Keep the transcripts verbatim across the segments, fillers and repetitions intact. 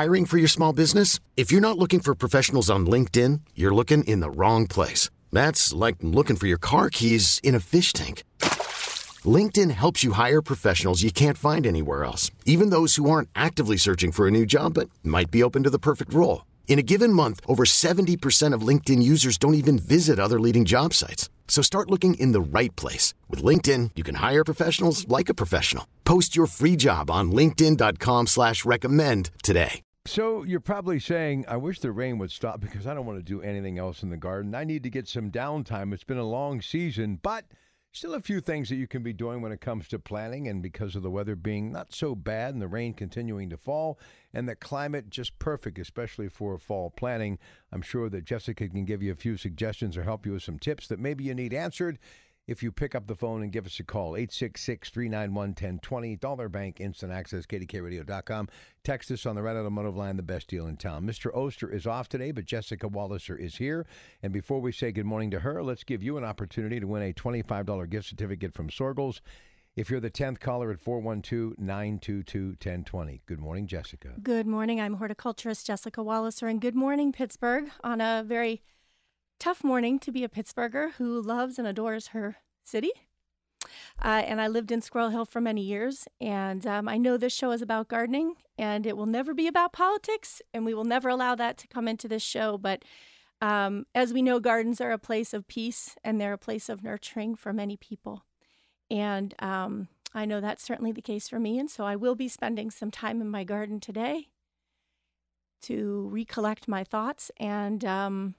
Hiring for your small business? If you're not looking for professionals on LinkedIn, you're looking in the wrong place. That's like looking for your car keys in a fish tank. LinkedIn helps you hire professionals you can't find anywhere else, even those who aren't actively searching for a new job but might be open to the perfect role. In a given month, over seventy percent of LinkedIn users don't even visit other leading job sites. So start looking in the right place. With LinkedIn, you can hire professionals like a professional. Post your free job on linkedin.com slash recommend today. So you're probably saying, I wish the rain would stop because I don't want to do anything else in the garden. I need to get some downtime. It's been a long season, but still a few things that you can be doing when it comes to planting, and because of the weather being not so bad and the rain continuing to fall and the climate just perfect, especially for fall planting, I'm sure that Jessica can give you a few suggestions or help you with some tips that maybe you need answered if you pick up the phone and give us a call. eight six six, three nine one, one zero two zero. Dollar Bank Instant Access, K D K radio dot com. Text us on the Red Automotive line, the best deal in town. Mister Oster is off today, but Jessica Walliser is here. And before we say good morning to her, let's give you an opportunity to win a twenty-five dollars gift certificate from Sorgles. If you're the tenth caller at four one two, nine two two, one zero two zero. Good morning, Jessica. Good morning. I'm horticulturist Jessica Walliser, and good morning, Pittsburgh, on a very tough morning to be a Pittsburgher who loves and adores her city. Uh, and I lived in Squirrel Hill for many years, and um, I know this show is about gardening, and it will never be about politics, and we will never allow that to come into this show. But um, as we know, gardens are a place of peace, and they're a place of nurturing for many people. And um, I know that's certainly the case for me, and so I will be spending some time in my garden today to recollect my thoughts and um,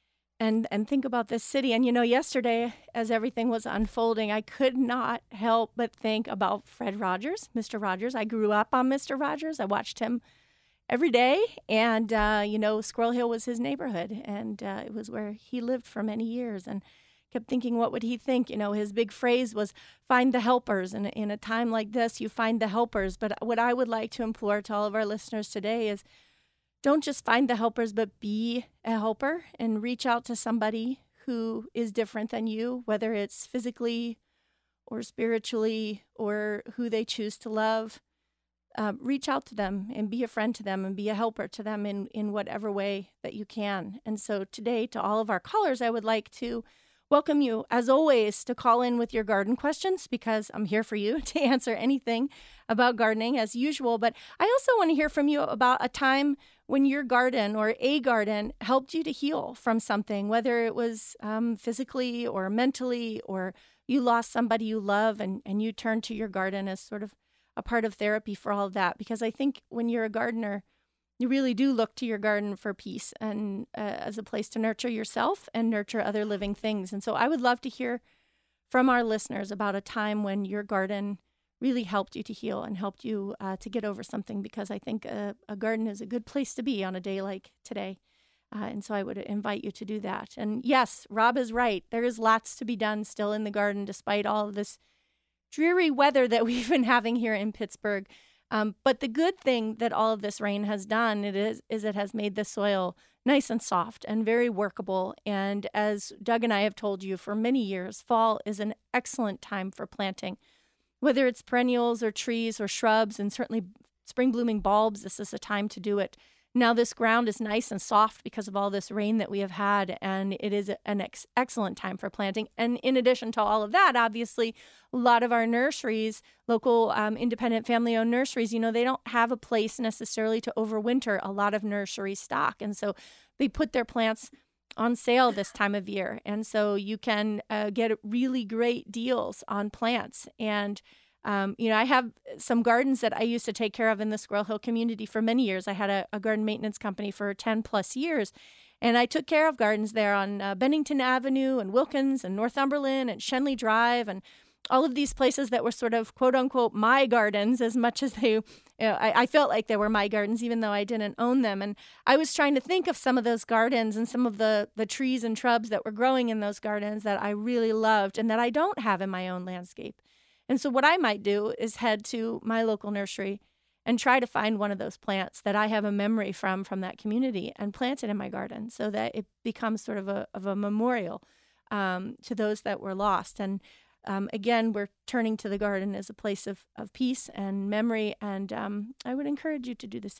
and and think about this city. And, you know, yesterday, as everything was unfolding, I could not help but think about Fred Rogers, Mister Rogers. I grew up on Mister Rogers. I watched him every day. And, uh, you know, Squirrel Hill was his neighborhood. And uh, it was where he lived for many years. And kept thinking, what would he think? You know, his big phrase was, find the helpers. And in a time like this, you find the helpers. But what I would like to implore to all of our listeners today is, don't just find the helpers, but be a helper and reach out to somebody who is different than you, whether it's physically or spiritually or who they choose to love. Uh, reach out to them and be a friend to them and be a helper to them in, in whatever way that you can. And so today, to all of our callers, I would like to welcome you, as always, to call in with your garden questions, because I'm here for you to answer anything about gardening as usual. But I also want to hear from you about a time when your garden or a garden helped you to heal from something, whether it was um, physically or mentally, or you lost somebody you love and, and you turned to your garden as sort of a part of therapy for all of that. Because I think when you're a gardener, you really do look to your garden for peace and uh, as a place to nurture yourself and nurture other living things. And so I would love to hear from our listeners about a time when your garden really helped you to heal and helped you uh, to get over something, because I think a, a garden is a good place to be on a day like today. Uh, and so I would invite you to do that. And yes, Rob is right. There is lots to be done still in the garden, despite all of this dreary weather that we've been having here in Pittsburgh. Um, but the good thing that all of this rain has done it is, is it has made the soil nice and soft and very workable. And as Doug and I have told you for many years, fall is an excellent time for planting. Whether it's perennials or trees or shrubs, and certainly spring blooming bulbs, this is the time to do it. Now this ground is nice and soft because of all this rain that we have had, and it is an ex- excellent time for planting. And in addition to all of that, obviously, a lot of our nurseries, local um, independent family-owned nurseries, you know, they don't have a place necessarily to overwinter a lot of nursery stock. And so they put their plants on sale this time of year. And so you can uh, get really great deals on plants. And Um, you know, I have some gardens that I used to take care of in the Squirrel Hill community for many years. I had a, a garden maintenance company for ten plus years, and I took care of gardens there on uh, Bennington Avenue and Wilkins and Northumberland and Shenley Drive and all of these places that were sort of quote unquote my gardens, as much as they, you know, I, I felt like they were my gardens, even though I didn't own them. And I was trying to think of some of those gardens and some of the, the trees and shrubs that were growing in those gardens that I really loved and that I don't have in my own landscape. And so what I might do is head to my local nursery and try to find one of those plants that I have a memory from from that community and plant it in my garden so that it becomes sort of a of a memorial um, to those that were lost. And um, again, we're turning to the garden as a place of, of peace and memory, and um, I would encourage you to do the same.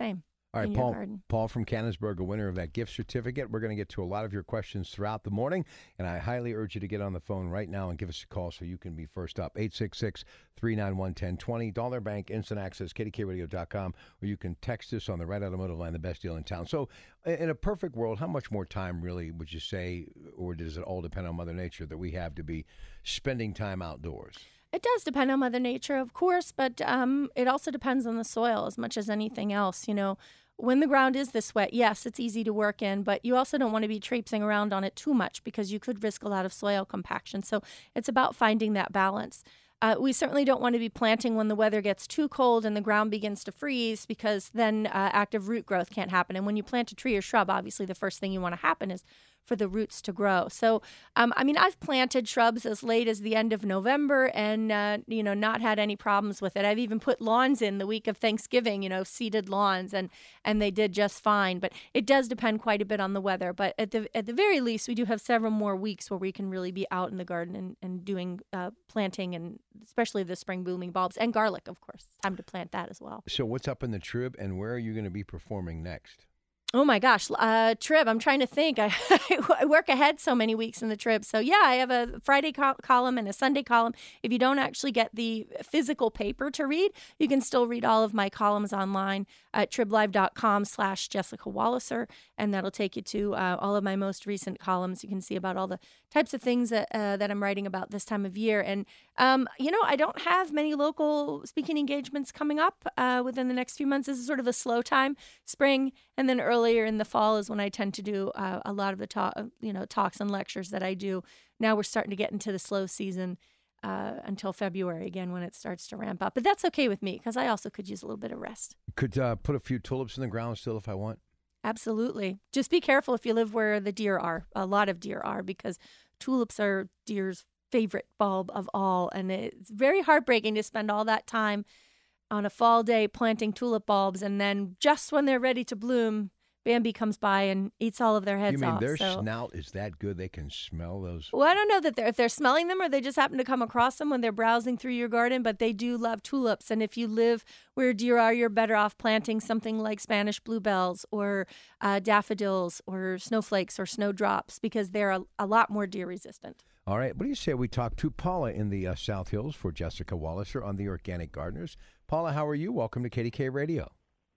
All right, in Paul, your garden. Paul from Canonsburg, a winner of that gift certificate. We're going to get to a lot of your questions throughout the morning, and I highly urge you to get on the phone right now and give us a call so you can be first up. eight six six, three nine one, one zero two zero, Dollar Bank, Instant Access, K D K radio dot com, or you can text us on the Right Automotive line, the best deal in town. So in a perfect world, how much more time really would you say, or does it all depend on Mother Nature, that we have to be spending time outdoors? It does depend on Mother Nature, of course, but um, it also depends on the soil as much as anything else. You know, when the ground is this wet, yes, it's easy to work in, but you also don't want to be traipsing around on it too much because you could risk a lot of soil compaction. So it's about finding that balance. Uh, we certainly don't want to be planting when the weather gets too cold and the ground begins to freeze, because then uh, active root growth can't happen. And when you plant a tree or shrub, obviously the first thing you want to happen is for the roots to grow. So, um, I mean, I've planted shrubs as late as the end of November and, uh, you know, not had any problems with it. I've even put lawns in the week of Thanksgiving, you know, seeded lawns, and, and they did just fine. But it does depend quite a bit on the weather. But at the at the very least, we do have several more weeks where we can really be out in the garden and, and doing uh, planting, and especially the spring blooming bulbs and garlic, of course. Time to plant that as well. So what's up in the Trib, and where are you going to be performing next? Oh my gosh, uh, Trib, I'm trying to think. I, I work ahead so many weeks in the Trib. So yeah, I have a Friday co- column and a Sunday column. If you don't actually get the physical paper to read, you can still read all of my columns online at triblive.com slash Jessica Walliser, and that'll take you to uh, all of my most recent columns. You can see about all the types of things that uh, that I'm writing about this time of year. And, um, you know, I don't have many local speaking engagements coming up uh, within the next few months. This is sort of a slow time, spring, and then earlier in the fall is when I tend to do uh, a lot of the talk, you know, talks and lectures that I do. Now we're starting to get into the slow season uh, until February again, when it starts to ramp up. But that's okay with me, because I also could use a little bit of rest. Could uh, put a few tulips in the ground still if I want? Absolutely. Just be careful if you live where the deer are. A lot of deer are, because tulips are deer's favorite bulb of all. And it's very heartbreaking to spend all that time on a fall day planting tulip bulbs, and then just when they're ready to bloom, Bambi comes by and eats all of their heads off. You mean off, their so. snout is that good they can smell those? Well, I don't know that they're, if they're smelling them or they just happen to come across them when they're browsing through your garden, but they do love tulips. And if you live where deer are, you're better off planting something like Spanish bluebells or uh, daffodils or snowflakes or snowdrops, because they're a, a lot more deer resistant. All right. What do you say we talk to Paula in the uh, South Hills for Jessica Walliser on the Organic Gardeners? Paula, how are you? Welcome to K D K Radio.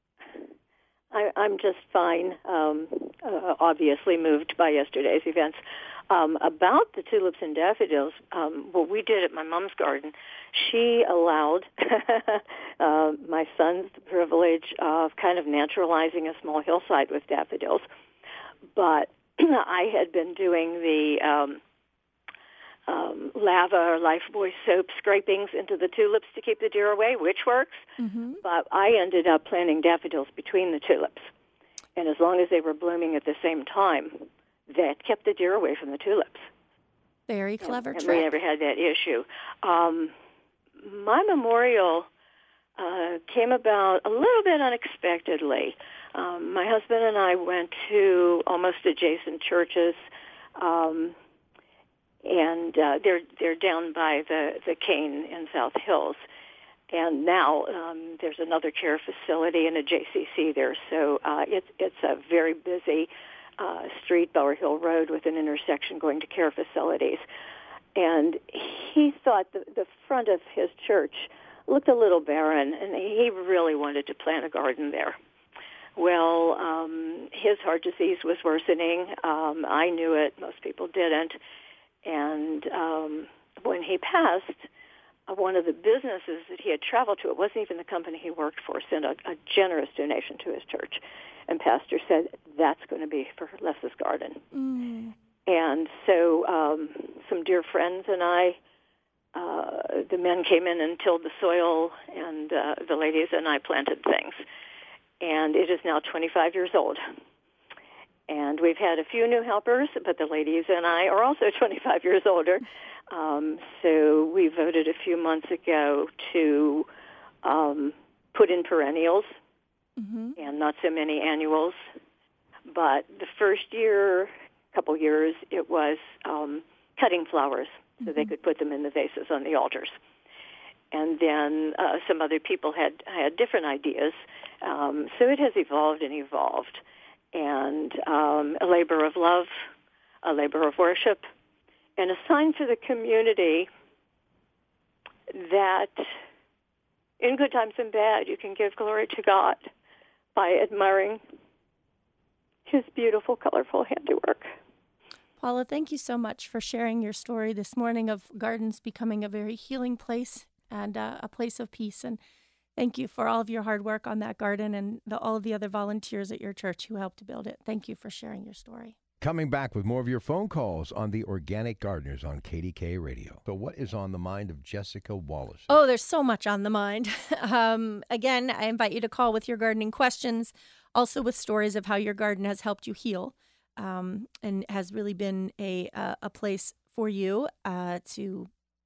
I, I'm just fine, um, uh, obviously moved by yesterday's events. Um, about the tulips and daffodils, um, what we did at my mom's garden, she allowed uh, my sons the privilege of kind of naturalizing a small hillside with daffodils. But I had been doing the um, um, lava or Lifebuoy soap scrapings into the tulips to keep the deer away, which works. Mm-hmm. But I ended up planting daffodils between the tulips. And as long as they were blooming at the same time, that kept the deer away from the tulips. Very clever and, trick. And we never had that issue. Um, my memorial uh, came about a little bit unexpectedly. Um, my husband and I went to almost adjacent churches, um, and uh, they're they're down by the, the Cane in South Hills. And now um, there's another care facility and a J C C there, so uh, it's it's a very busy uh, street, Bower Hill Road, with an intersection going to care facilities. And he thought the, the front of his church looked a little barren, and he really wanted to plant a garden there. Well, um, his heart disease was worsening. Um, I knew it. Most people didn't. And um, when he passed, one of the businesses that he had traveled to, it wasn't even the company he worked for, sent a, a generous donation to his church. And pastor said, that's going to be for Les's garden. Mm. And so um, some dear friends and I, uh, the men came in and tilled the soil, and uh, the ladies and I planted things. And it is now twenty-five years old. And we've had a few new helpers, but the ladies and I are also twenty-five years older. Um, so we voted a few months ago to um, put in perennials mm-hmm. and not so many annuals. But the first year, couple years, it was um, cutting flowers so mm-hmm. they could put them in the vases on the altars. and then uh, some other people had, had different ideas. Um, so it has evolved and evolved. And um, a labor of love, a labor of worship, and a sign to the community that in good times and bad, you can give glory to God by admiring his beautiful, colorful handiwork. Paula, thank you so much for sharing your story this morning of gardens becoming a very healing place and uh, a place of peace. And thank you for all of your hard work on that garden and the, all of the other volunteers at your church who helped to build it. Thank you for sharing your story. Coming back with more of your phone calls on the Organic Gardeners on K D K Radio. So what is on the mind of Jessica Wallace? Oh, there's so much on the mind. um, again, I invite you to call with your gardening questions, also with stories of how your garden has helped you heal um, and has really been a, a, a place for you uh, to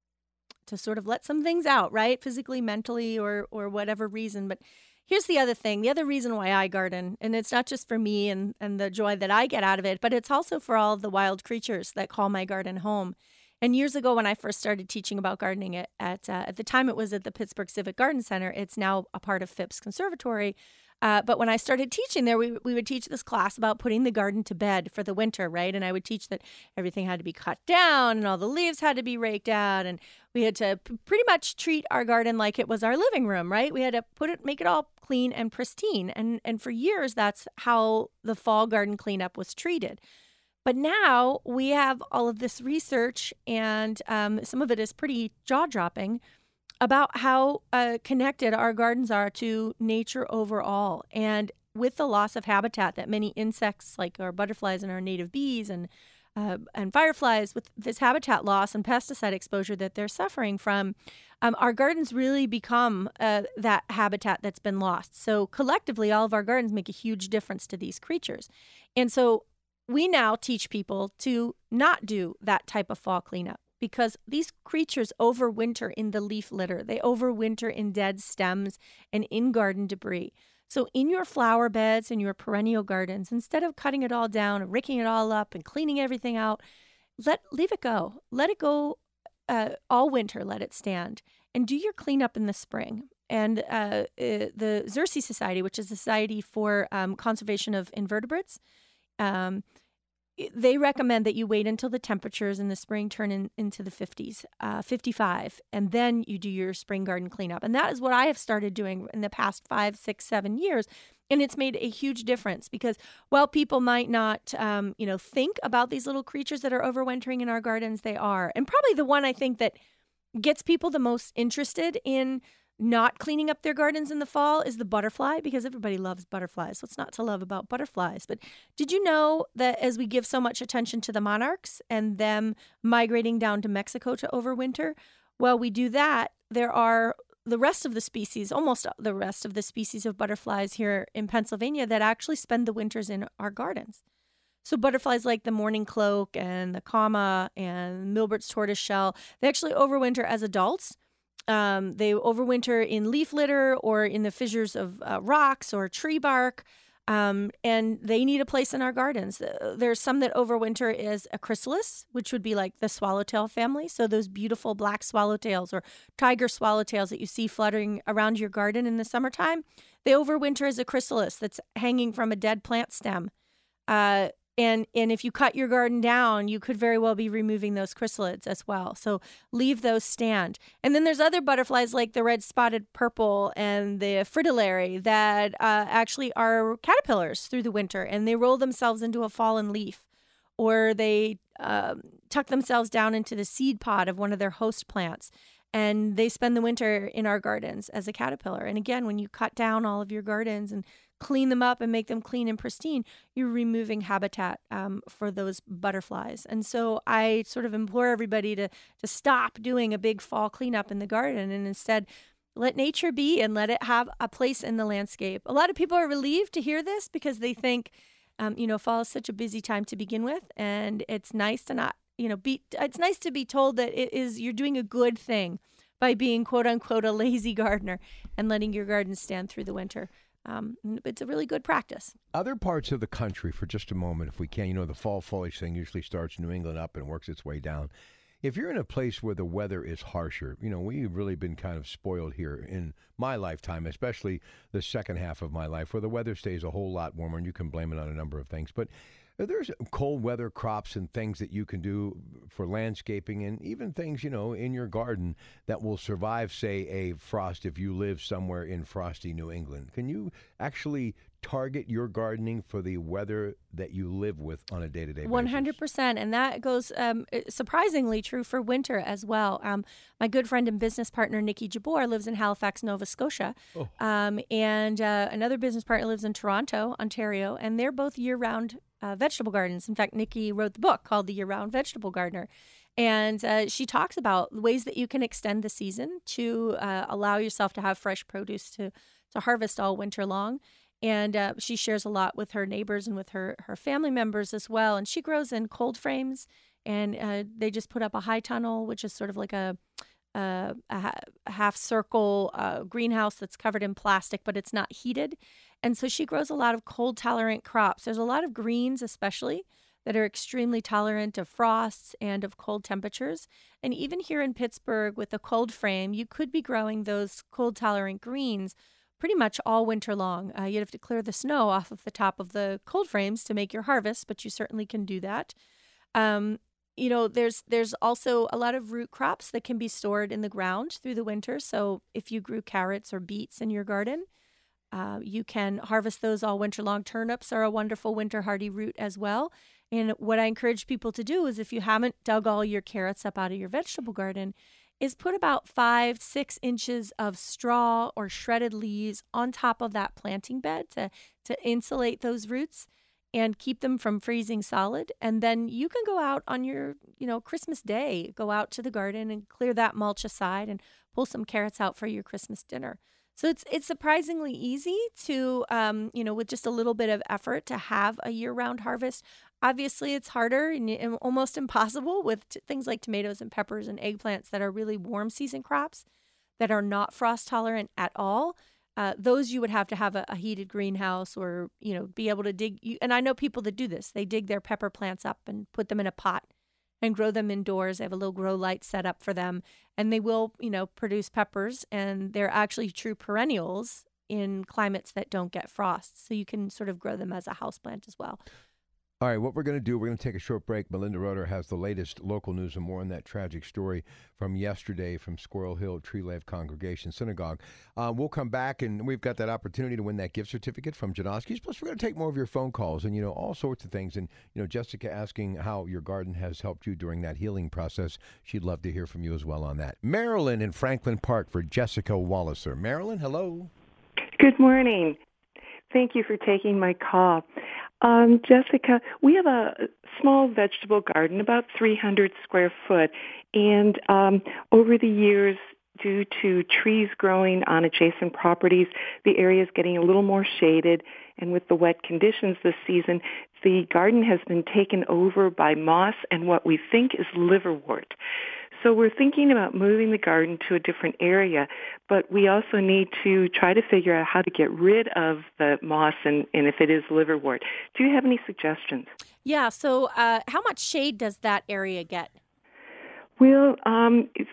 to sort of let some things out, right? Physically, mentally, or or whatever reason. But here's the other thing. The other reason why I garden, and it's not just for me and, and the joy that I get out of it, but it's also for all of the wild creatures that call my garden home. And years ago, when I first started teaching about gardening at at, uh, at the time it was at the Pittsburgh Civic Garden Center, it's now a part of Phipps Conservatory. Uh, but when I started teaching there, we we would teach this class about putting the garden to bed for the winter, right? And I would teach that everything had to be cut down and all the leaves had to be raked out, and we had to p- pretty much treat our garden like it was our living room, right? We had to put it, make it all clean and pristine, and and for years that's how the fall garden cleanup was treated. But now we have all of this research, and um, some of it is pretty jaw-dropping, about how uh, connected our gardens are to nature overall. And with the loss of habitat that many insects, like our butterflies and our native bees and uh, and fireflies, with this habitat loss and pesticide exposure that they're suffering from, um, our gardens really become uh, that habitat that's been lost. So collectively, all of our gardens make a huge difference to these creatures. And so we now teach people to not do that type of fall cleanup, because these creatures overwinter in the leaf litter. They overwinter in dead stems and in garden debris. So in your flower beds and your perennial gardens, instead of cutting it all down and raking it all up and cleaning everything out, let leave it go. Let it go uh, all winter. Let it stand. And do your cleanup in the spring. And uh, uh, the Xerces Society, which is the Society for um, Conservation of Invertebrates, um, they recommend that you wait until the temperatures in the spring turn in, into the fifties, uh, fifty-five, and then you do your spring garden cleanup. And that is what I have started doing in the past five, six, seven years. And it's made a huge difference, because while people might not, um, you know, think about these little creatures that are overwintering in our gardens, they are. And probably the one I think that gets people the most interested in not cleaning up their gardens in the fall is the butterfly, because everybody loves butterflies. What's not to love about butterflies? But did you know that as we give so much attention to the monarchs and them migrating down to Mexico to overwinter, while we do that, there are the rest of the species, almost the rest of the species of butterflies here in Pennsylvania that actually spend the winters in our gardens. So butterflies like the mourning cloak and the comma and Milbert's tortoiseshell, they actually overwinter as adults. Um, they overwinter in leaf litter or in the fissures of uh, rocks or tree bark, um, and they need a place in our gardens. Uh, there's some that overwinter as a chrysalis, which would be like the swallowtail family. So those beautiful black swallowtails or tiger swallowtails that you see fluttering around your garden in the summertime, they overwinter as a chrysalis that's hanging from a dead plant stem. Uh, And and if you cut your garden down, you could very well be removing those chrysalids as well. So leave those stand. And then there's other butterflies like the red-spotted purple and the fritillary that uh, actually are caterpillars through the winter, and they roll themselves into a fallen leaf, or they uh, tuck themselves down into the seed pod of one of their host plants, and they spend the winter in our gardens as a caterpillar. And again, when you cut down all of your gardens and clean them up and make them clean and pristine, you're removing habitat um, for those butterflies. And so I sort of implore everybody to to stop doing a big fall cleanup in the garden and instead let nature be and let it have a place in the landscape. A lot of people are relieved to hear this because they think, um, you know, fall is such a busy time to begin with, and it's nice to not, you know, be. It's nice to be told that it is you're doing a good thing by being quote unquote a lazy gardener and letting your garden stand through the winter. Um, it's a really good practice. Other parts of the country, for just a moment, if we can, you know, the fall foliage thing usually starts in New England up and works its way down. if you're in a place where the weather is harsher, you know, we've really been kind of spoiled here in my lifetime, especially the second half of my life, where the weather stays a whole lot warmer, and you can blame it on a number of things. But there's cold weather crops and things that you can do for landscaping, and even things, you know, in your garden that will survive, say, a frost if you live somewhere in frosty New England. Can you actually target your gardening for the weather that you live with on a day-to-day basis? one hundred percent. And that goes um, surprisingly true for winter as well. Um, my good friend and business partner, Nikki Jabor, lives in Halifax, Nova Scotia. Oh. Um, and uh, another business partner lives in Toronto, Ontario. And they're both year-round uh, vegetable gardens. In fact, Nikki wrote the book called The Year-Round Vegetable Gardener. And uh, she talks about ways that you can extend the season to uh, allow yourself to have fresh produce to, to harvest all winter long. And uh, she shares a lot with her neighbors and with her, her family members as well. And she grows in cold frames, and uh, they just put up a high tunnel, which is sort of like a, a, a half circle uh, greenhouse that's covered in plastic, but it's not heated. And so she grows a lot of cold tolerant crops. There's a lot of greens, especially, that are extremely tolerant of frosts and of cold temperatures. And even here in Pittsburgh with a cold frame, you could be growing those cold tolerant greens pretty much all winter long. Uh, you'd have to clear the snow off of the top of the cold frames to make your harvest, but you certainly can do that. Um, you know, there's there's also a lot of root crops that can be stored in the ground through the winter. So if you grew carrots or beets in your garden, uh, you can harvest those all winter long. Turnips are a wonderful winter hardy root as well. And what I encourage people to do is, if you haven't dug all your carrots up out of your vegetable garden, is put about five, six inches of straw or shredded leaves on top of that planting bed to, to insulate those roots and keep them from freezing solid. And then you can go out on your, you know, Christmas Day, go out to the garden and clear that mulch aside and pull some carrots out for your Christmas dinner. So it's it's surprisingly easy to, um, you know, with just a little bit of effort to have a year-round harvest. Obviously, it's harder and, and almost impossible with t- things like tomatoes and peppers and eggplants that are really warm season crops that are not frost tolerant at all. Uh, those you would have to have a, a heated greenhouse, or, you know, be able to dig. You, and I know people that do this. They dig their pepper plants up and put them in a pot and grow them indoors. They have a little grow light set up for them, and they will, you know, produce peppers, and they're actually true perennials in climates that don't get frost. So you can sort of grow them as a houseplant as well. All right, what we're going to do, we're going to take a short break. Melinda Roeder has the latest local news and more on that tragic story from yesterday from Squirrel Hill Tree Life Congregation Synagogue. Uh, we'll come back, and we've got that opportunity to win that gift certificate from Janoski's. Plus, we're going to take more of your phone calls and, you know, all sorts of things. And, you know, Jessica asking how your garden has helped you during that healing process. She'd love to hear from you as well on that. Marilyn in Franklin Park for Jessica Walliser. Marilyn, hello. Good morning. Thank you for taking my call. Um, Jessica, we have a small vegetable garden, about three hundred square foot, and um, over the years, due to trees growing on adjacent properties, the area is getting a little more shaded, and with the wet conditions this season, the garden has been taken over by moss and what we think is liverwort. So we're thinking about moving the garden to a different area, but we also need to try to figure out how to get rid of the moss and, and if it is liverwort. Do you have any suggestions? Yeah, so uh, how much shade does that area get? Well, um, it's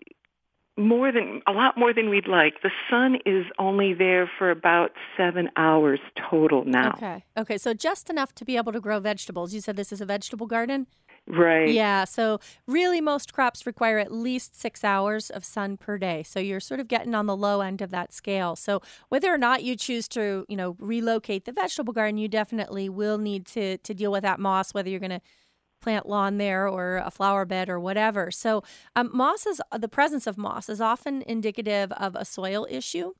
more than a lot more than we'd like. The sun is only there for about seven hours total now. Okay, okay, so just enough to be able to grow vegetables. You said this is a vegetable garden? Right. Yeah, so really most crops require at least six hours of sun per day. So you're sort of getting on the low end of that scale. So whether or not you choose to, you know, relocate the vegetable garden, you definitely will need to to deal with that moss, whether you're going to plant lawn there or a flower bed or whatever. So um, moss is, the presence of moss is often indicative of a soil issue.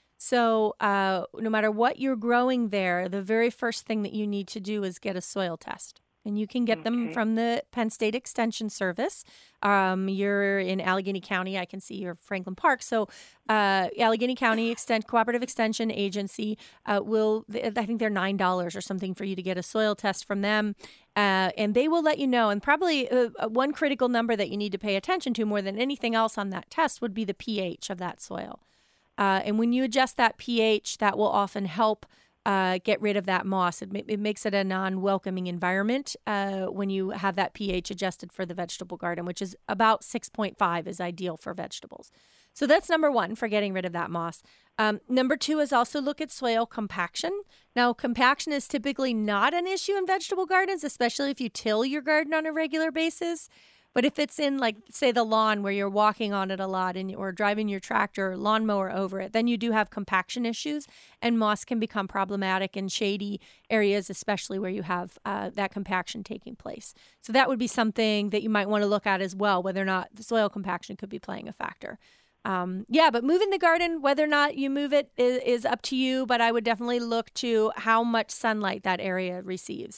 So uh, no matter what you're growing there, the very first thing that you need to do is get a soil test. And you can get them Okay. from the Penn State Extension Service. Um, you're in Allegheny County. I can see you're Franklin Park. So uh, Allegheny County Extent Cooperative Extension Agency uh, will, I think they're nine dollars or something for you to get a soil test from them. Uh, and they will let you know. And probably uh, one critical number that you need to pay attention to more than anything else on that test would be the pH of that soil. Uh, and when you adjust that pH, that will often help uh, get rid of that moss. It, ma- it makes it a non-welcoming environment uh, when you have that pH adjusted for the vegetable garden, which is about six point five is ideal for vegetables. So that's number one for getting rid of that moss. Um, number two is also look at soil compaction. Now, compaction is typically not an issue in vegetable gardens, especially if you till your garden on a regular basis. But if it's in, like, say, the lawn where you're walking on it a lot and or driving your tractor or lawnmower over it, then you do have compaction issues, and moss can become problematic in shady areas, especially where you have uh, that compaction taking place. So that would be something that you might want to look at as well, whether or not the soil compaction could be playing a factor. Um, yeah, but moving the garden, whether or not you move it is, is up to you, but I would definitely look to how much sunlight that area receives.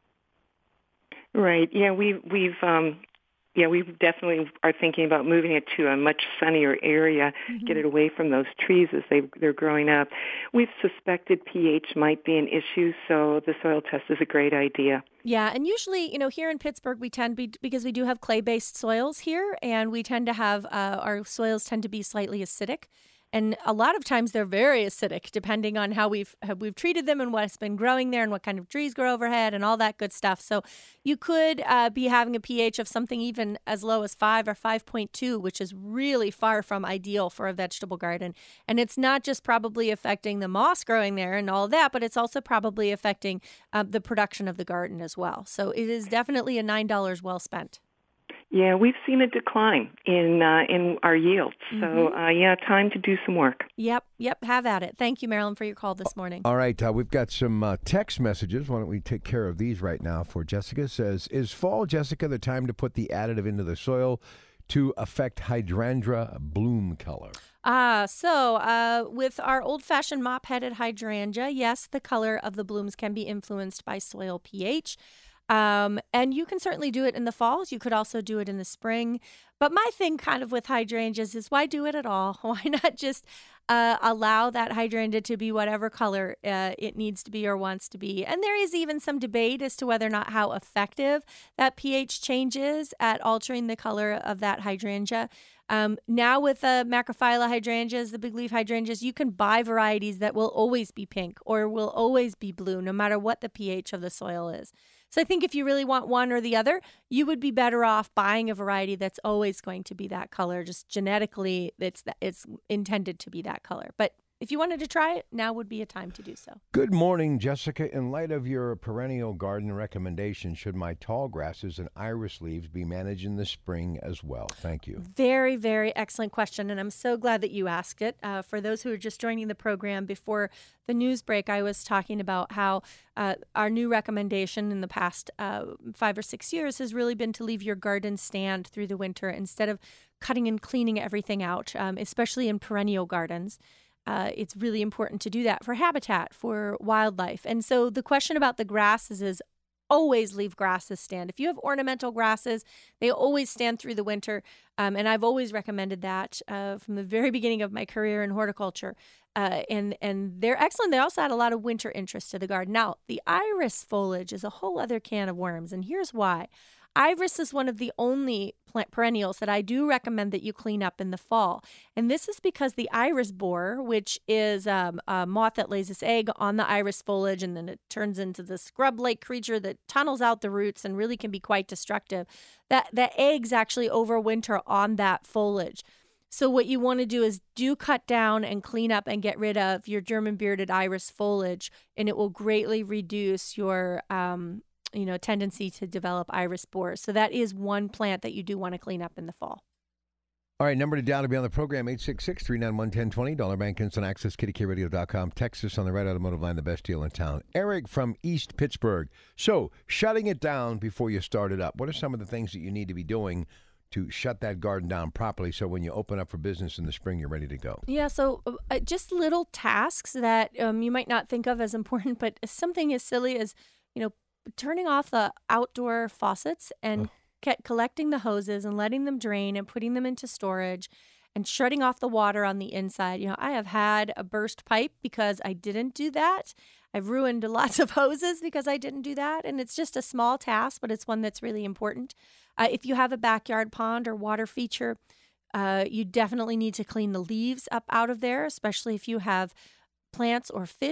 Right. Yeah, we, we've... Um... Yeah, we definitely are thinking about moving it to a much sunnier area, mm-hmm. get it away from those trees as they, they're growing up. We've suspected pH might be an issue, so the soil test is a great idea. Yeah, and usually, you know, here in Pittsburgh, we tend to be, because we do have clay-based soils here, and we tend to have, uh, our soils tend to be slightly acidic. And a lot of times they're very acidic, depending on how we've how we've treated them and what's been growing there and what kind of trees grow overhead and all that good stuff. So you could uh, be having a pH of something even as low as five or five point two, which is really far from ideal for a vegetable garden. And it's not just probably affecting the moss growing there and all that, but it's also probably affecting uh, the production of the garden as well. So it is definitely a nine dollars well spent. Yeah, we've seen a decline in uh, in our yields. So, Mm-hmm. uh, yeah, time to do some work. Yep, yep, have at it. Thank you, Marilyn, for your call this morning. All right, uh, we've got some uh, text messages. Why don't we take care of these right now for Jessica? Says, is fall, Jessica, the time to put the additive into the soil to affect hydrangea bloom color? Ah, so uh, with our old-fashioned mop-headed hydrangea, yes, the color of the blooms can be influenced by soil pH. Um, and you can certainly do it in the fall. You could also do it in the spring. But my thing kind of with hydrangeas is why do it at all? Why not just uh, allow that hydrangea to be whatever color uh, it needs to be or wants to be? And there is even some debate as to whether or not how effective that pH change is at altering the color of that hydrangea. Um, now with the macrophylla hydrangeas, the big leaf hydrangeas, you can buy varieties that will always be pink or will always be blue, no matter what the pH of the soil is. So I think if you really want one or the other, you would be better off buying a variety that's always going to be that color. Just genetically, it's it's intended to be that color. But if you wanted to try it, now would be a time to do so. Good morning, Jessica. In light of your perennial garden recommendation, should my tall grasses and iris leaves be managed in the spring as well? Thank you. Very, very excellent question, and I'm so glad that you asked it. Uh, for those who are just joining the program, before the news break, I was talking about how uh, our new recommendation in the past uh, five or six years has really been to leave your garden stand through the winter instead of cutting and cleaning everything out, um, especially in perennial gardens. Uh, it's really important to do that for habitat, for wildlife. And so the question about the grasses is always leave grasses stand. If you have ornamental grasses, they always stand through the winter. Um, and I've always recommended that uh, from the very beginning of my career in horticulture. Uh, and, and they're excellent. They also add a lot of winter interest to the garden. Now, the iris foliage is a whole other can of worms. And here's why. Iris is one of the only plant perennials that I do recommend that you clean up in the fall. And this is because the iris borer, which is um, a moth that lays its egg on the iris foliage, and then it turns into this scrub-like creature that tunnels out the roots and really can be quite destructive, that the eggs actually overwinter on that foliage. So what you want to do is do cut down and clean up and get rid of your German bearded iris foliage, and it will greatly reduce your um, you know, tendency to develop iris borers. So that is one plant that you do want to clean up in the fall. All right, number to dial to be on the program, eight six six, three nine one, one zero two zero, Dollar Bank Instant Access, Kitty K Radio dot com. Texas on the Red Automotive Line, the best deal in town. Eric from East Pittsburgh. So, shutting it down before you start it up. What are some of the things that you need to be doing to shut that garden down properly so when you open up for business in the spring, you're ready to go? Yeah, so uh, just little tasks that um, you might not think of as important, but something as silly as, you know, turning off the outdoor faucets and oh. collecting the hoses and letting them drain and putting them into storage and shutting off the water on the inside. You know, I have had a burst pipe because I didn't do that. I've ruined lots of hoses because I didn't do that. And it's just a small task, but it's one that's really important. Uh, if you have a backyard pond or water feature, uh, you definitely need to clean the leaves up out of there, especially if you have plants or fish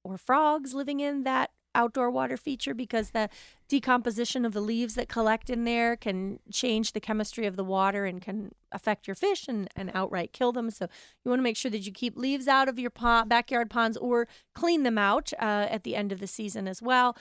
or frogs living in that outdoor water feature, because the decomposition of the leaves that collect in there can change the chemistry of the water and can affect your fish and, and outright kill them. So you want to make sure that you keep leaves out of your pond, backyard ponds, or clean them out uh, at the end of the season as well.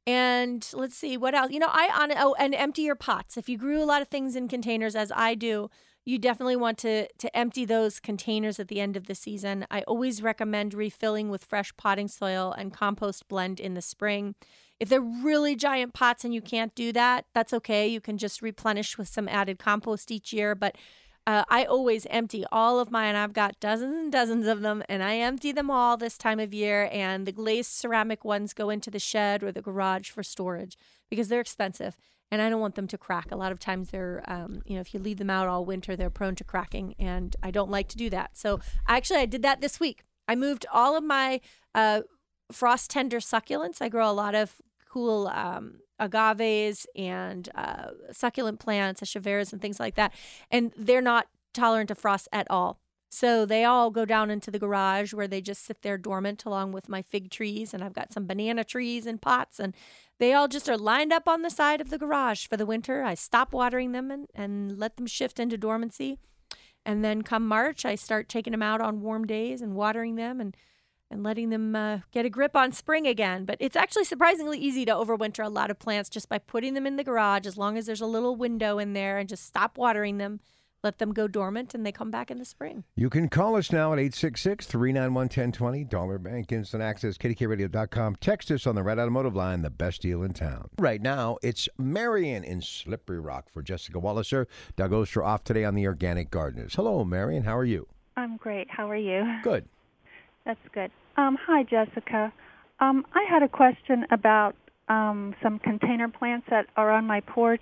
And let's see, what else? You know, I on oh, and empty your pots. If you grew a lot of things in containers, as I do, you definitely want to to empty those containers at the end of the season. I always recommend refilling with fresh potting soil and compost blend in the spring. If they're really giant pots and you can't do that, that's okay. You can just replenish with some added compost each year. But uh, I always empty all of mine. I've got dozens and dozens of them, and I empty them all this time of year. And the glazed ceramic ones go into the shed or the garage for storage because they're expensive. And I don't want them to crack. A lot of times they're, um, you know, if you leave them out all winter, they're prone to cracking. And I don't like to do that. So actually, I did that this week. I moved all of my uh, frost tender succulents. I grow a lot of cool um, agaves and uh, succulent plants, echeveras and things like that. And they're not tolerant to frost at all. So they all go down into the garage where they just sit there dormant along with my fig trees. And I've got some banana trees in pots, and they all just are lined up on the side of the garage for the winter. I stop watering them and, and let them shift into dormancy. And then come March, I start taking them out on warm days and watering them and, and letting them uh, get a grip on spring again. But it's actually surprisingly easy to overwinter a lot of plants just by putting them in the garage, as long as there's a little window in there, and just stop watering them. Let them go dormant, and they come back in the spring. You can call us now at eight six six, three nine one, one zero two zero. Dollar Bank Instant Access, K D K radio dot com. Text us on the Red Automotive line, the best deal in town. Right now, it's Marion in Slippery Rock for Jessica Walliser. Doug Oster off today on the Organic Gardeners. Hello, Marion. How are you? I'm great. How are you? Good. That's good. Um, hi, Jessica. Um, I had a question about um, some container plants that are on my porch.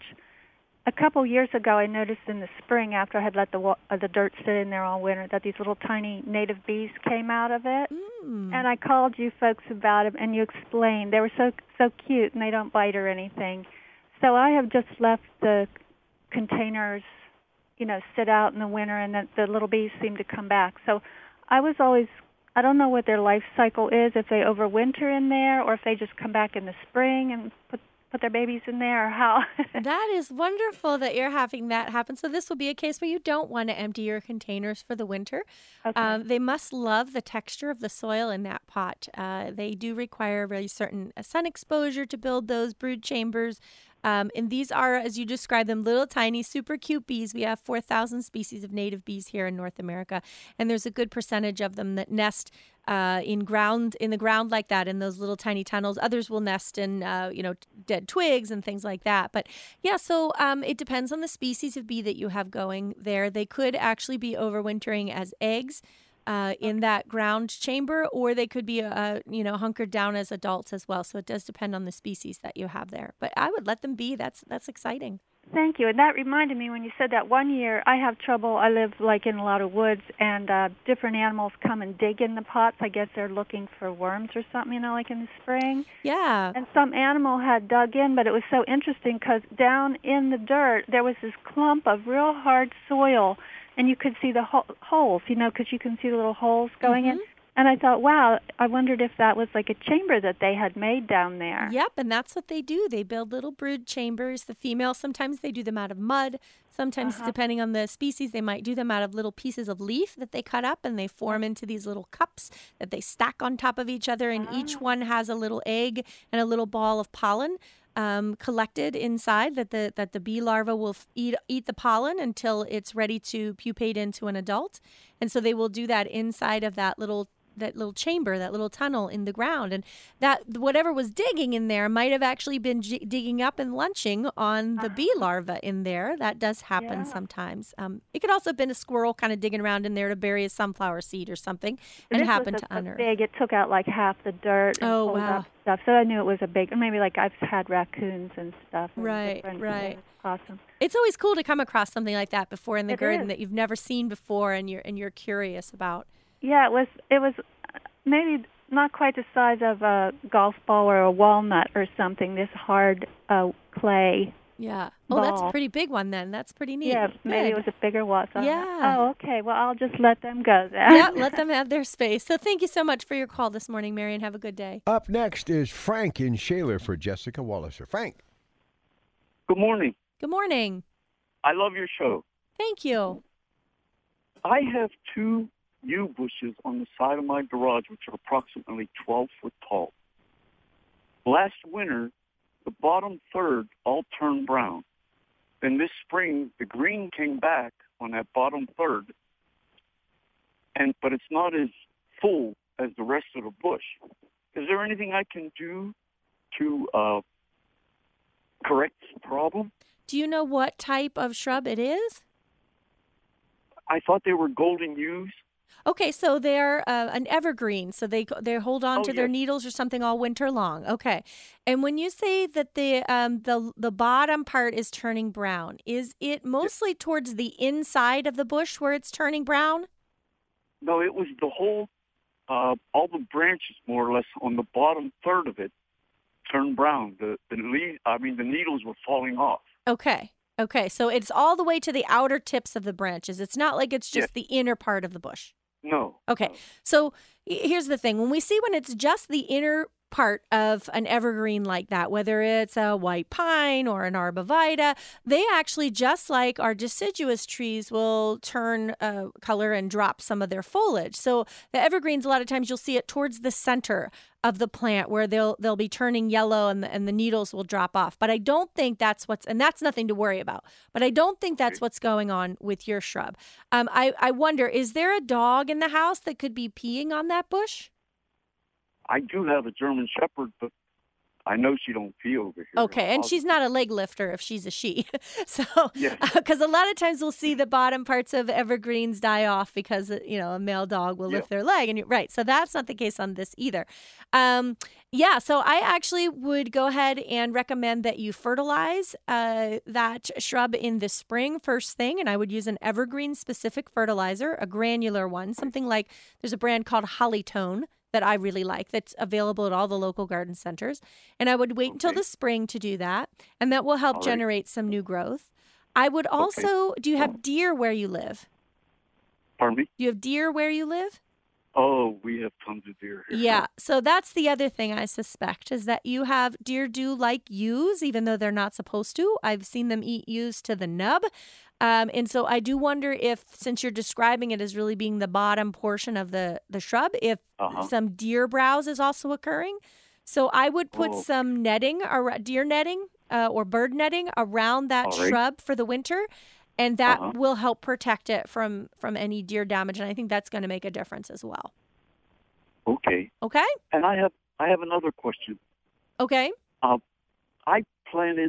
A couple years ago, I noticed in the spring, after I had let the wa- uh, the dirt sit in there all winter, that these little tiny native bees came out of it. Mm. And I called you folks about it, and you explained they were so so cute, and they don't bite or anything. So I have just left the containers, you know, sit out in the winter, and the, the little bees seem to come back. So I was always, I don't know what their life cycle is, if they overwinter in there or if they just come back in the spring and put put their babies in there, or how? That is wonderful that you're having that happen. So this will be a case where you don't want to empty your containers for the winter. Okay. Um, they must love the texture of the soil in that pot. Uh, they do require really certain uh, sun exposure to build those brood chambers. Um, and these are, as you described them, little tiny, super cute bees. We have four thousand species of native bees here in North America, and there's a good percentage of them that nest uh, in ground in the ground like that, in those little tiny tunnels. Others will nest in, uh, you know, dead twigs and things like that. But yeah, so um, it depends on the species of bee that you have going there. They could actually be overwintering as eggs Uh, in that ground chamber, or they could be, uh, you know, hunkered down as adults as well. So it does depend on the species that you have there. But I would let them be. That's that's exciting. Thank you. And that reminded me when you said that one year I have trouble. I live like in a lot of woods, and uh, different animals come and dig in the pots. I guess they're looking for worms or something, you know, like in the spring. Yeah. And some animal had dug in, but it was so interesting because down in the dirt there was this clump of real hard soil. And you could see the ho- holes, you know, because you can see the little holes going mm-hmm. in. And I thought, wow, I wondered if that was like a chamber that they had made down there. Yep, and that's what they do. They build little brood chambers. The females, sometimes they do them out of mud. Sometimes, Uh-huh. depending on the species, they might do them out of little pieces of leaf that they cut up, and they form into these little cups that they stack on top of each other. And Oh. each one has a little egg and a little ball of pollen Um, collected inside, that the that the bee larva will f- eat eat the pollen until it's ready to pupate into an adult, and so they will do that inside of that little that little chamber, that little tunnel in the ground, and that whatever was digging in there might have actually been j- digging up and lunching on the bee larva in there. That does happen Yeah. sometimes. Um, it could also have been a squirrel kind of digging around in there to bury a sunflower seed or something, and This happen was to a, a unearth. big. It took out like half the dirt and Oh, pulled wow. up stuff. So I knew it was a big. Maybe like I've had raccoons and stuff. And Right, different- right. Awesome. It's always cool to come across something like that before in the It garden is. that you've never seen before, and you're and you're curious about. Yeah, it was. It was maybe not quite the size of a golf ball or a walnut or something. This hard uh, clay Yeah. Oh, that's a ball. pretty big one then. That's pretty neat. Yeah, maybe it Good. was a bigger wasp. I don't know. Yeah. Oh, okay. Well, I'll just let them go then. Yeah, let them have their space. So thank you so much for your call this morning, Marion. Have a good day. Up next is Frank in Shaler for Jessica Walliser. Frank. Good morning. Good morning. I love your show. Thank you. I have two yew bushes on the side of my garage, which are approximately twelve foot tall. Last winter, the bottom third all turned brown. Then this spring, the green came back on that bottom third, and but it's not as full as the rest of the bush. Is there anything I can do to uh, correct this problem? Do you know what type of shrub it is? I thought they were golden yews. Okay, so they're uh, an evergreen, so they they hold on Oh, to their yes. needles or something all winter long. Okay, and when you say that the um the the bottom part is turning brown, is it mostly towards the inside of the bush where it's turning brown? No, it was the whole, uh, all the branches more or less on the bottom third of it turned brown. The the leaves, I mean, the needles were falling off. Okay, okay, so it's all the way to the outer tips of the branches. It's not like it's just the inner part of the bush. No. Okay, no. so h- here's the thing. When we see when it's just the inner part of an evergreen like that, whether it's a white pine or an arborvitae, they actually, just like our deciduous trees, will turn uh, color and drop some of their foliage. So the evergreens, a lot of times you'll see it towards the center of the plant where they'll they'll be turning yellow and the, and the needles will drop off. But I don't think that's what's, and that's nothing to worry about. But I don't think that's what's going on with your shrub. Um, I, I wonder, is there a dog in the house that could be peeing on that bush? I do have a German Shepherd, but I know she don't pee over here. Okay, and I'll- she's not a leg lifter if she's a she. So, Yes. because a lot of times we'll see the bottom parts of evergreens die off because, you know, a male dog will Yeah. lift their leg. And you're right. So that's not the case on this either. Um, yeah, so I actually would go ahead and recommend that you fertilize uh, that shrub in the spring first thing. And I would use an evergreen specific fertilizer, a granular one, something like there's a brand called Hollytone that I really like that's available at all the local garden centers. And I would wait until Okay. the spring to do that. And that will help All right. generate some new growth. I would also, do you have deer where you live? Pardon me? Do you have deer where you live? Oh, we have tons of deer here. Yeah. So that's the other thing I suspect is that you have deer do like yews, even though they're not supposed to. I've seen them eat yews to the nub. Um, and so I do wonder if, since you're describing it as really being the bottom portion of the, the shrub, if Uh-huh. some deer browse is also occurring. So I would put Oh. some netting, or deer netting uh, or bird netting around that All right. shrub for the winter. And that Uh-huh. will help protect it from, from any deer damage. And I think that's going to make a difference as well. Okay. Okay? And I have I have another question. Okay. I planted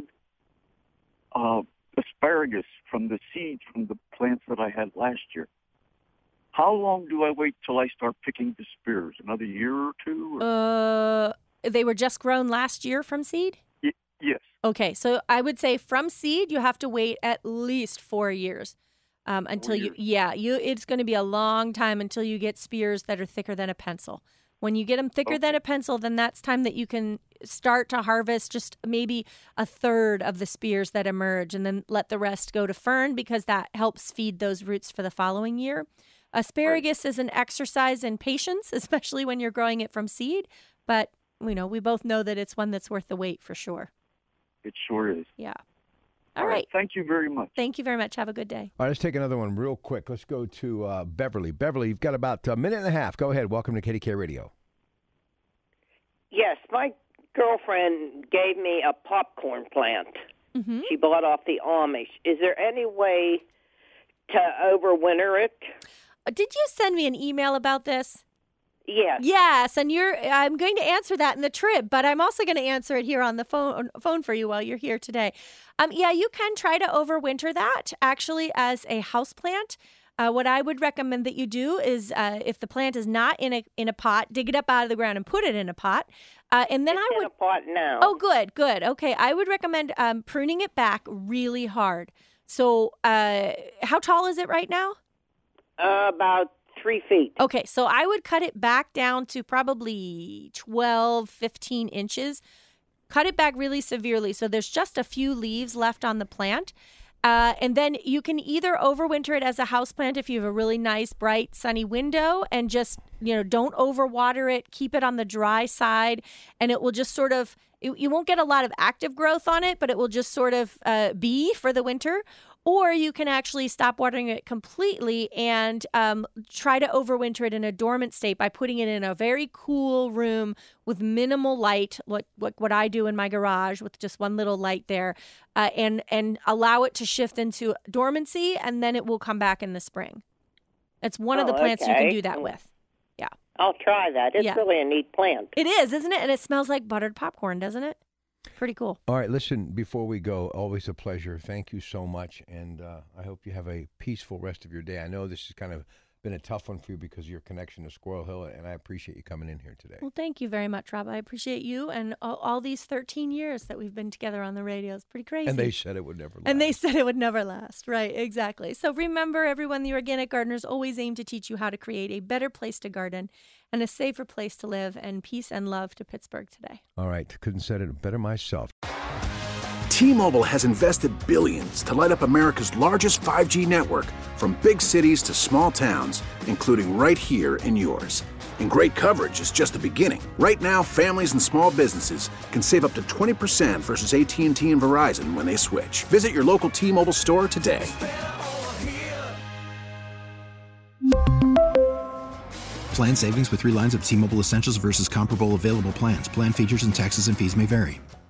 uh, asparagus from the seeds from the plants that I had last year. How long do I wait till I start picking the spears? Another year or two? Or? Uh, they were just grown last year from seed? Y- yes. Okay, so I would say from seed, you have to wait at least four years um, until you, years. yeah, you. It's going to be a long time until you get spears that are thicker than a pencil. When you get them thicker than Okay. a pencil, then that's time that you can start to harvest just maybe a third of the spears that emerge and then let the rest go to fern because that helps feed those roots for the following year. Asparagus is an exercise in patience, especially when you're growing it from seed. But, you know, we both know that it's one that's worth the wait for sure. It sure is. Yeah. All right. Thank you very much. Thank you very much. Have a good day. All right, let's take another one real quick. Let's go to uh, Beverly. Beverly, you've got about a minute and a half. Go ahead. Welcome to K D K Radio. Yes, my girlfriend gave me a popcorn plant. Mm-hmm. She bought off the Amish. Is there any way to overwinter it? Did you send me an email about this? Yes. Yes, and you're. I'm going to answer that in the trip, but I'm also going to answer it here on the phone phone for you while you're here today. Um, yeah, you can try to overwinter that actually as a house plant. Uh, what I would recommend that you do is, uh, if the plant is not in a in a pot, dig it up out of the ground and put it in a pot, uh, and then It's I in would. a pot now. Oh, good, good. Okay, I would recommend um, pruning it back really hard. So, uh, how tall is it right now? Uh, about three feet. Okay, so I would cut it back down to probably twelve, fifteen inches. cut it back really severely. So there's just a few leaves left on the plant. Uh, and then you can either overwinter it as a houseplant if you have a really nice, bright, sunny window, and just, you know, don't overwater it. Keep it on the dry side, and it will just sort of, it, you won't get a lot of active growth on it, but it will just sort of uh, be for the winter. Or you can actually stop watering it completely and um, try to overwinter it in a dormant state by putting it in a very cool room with minimal light, like what, what I do in my garage with just one little light there, uh, and, and allow it to shift into dormancy, and then it will come back in the spring. It's one oh, of the plants okay. you can do that with. Yeah. I'll try that. It's yeah. really a neat plant. It is, isn't it? And it smells like buttered popcorn, doesn't it? Pretty cool. All right, listen, before we go, always a pleasure. Thank you so much, and uh, I hope you have a peaceful rest of your day. I know this has kind of been a tough one for you because of your connection to Squirrel Hill, and I appreciate you coming in here today. Well, thank you very much, Rob. I appreciate you and all, all these thirteen years that we've been together on the radio. It's pretty crazy. And they said it would never last. And they said it would never last. Right, exactly. So remember, everyone, the Organic Gardeners always aim to teach you how to create a better place to garden and a safer place to live, and peace and love to Pittsburgh today. All right, couldn't said it better myself. T-Mobile has invested billions to light up America's largest five G network, from big cities to small towns, including right here in yours. And great coverage is just the beginning. Right now, families and small businesses can save up to twenty percent versus A T and T and Verizon when they switch. Visit your local T-Mobile store today. Plan savings with three lines of T-Mobile Essentials versus comparable available plans. Plan features and taxes and fees may vary.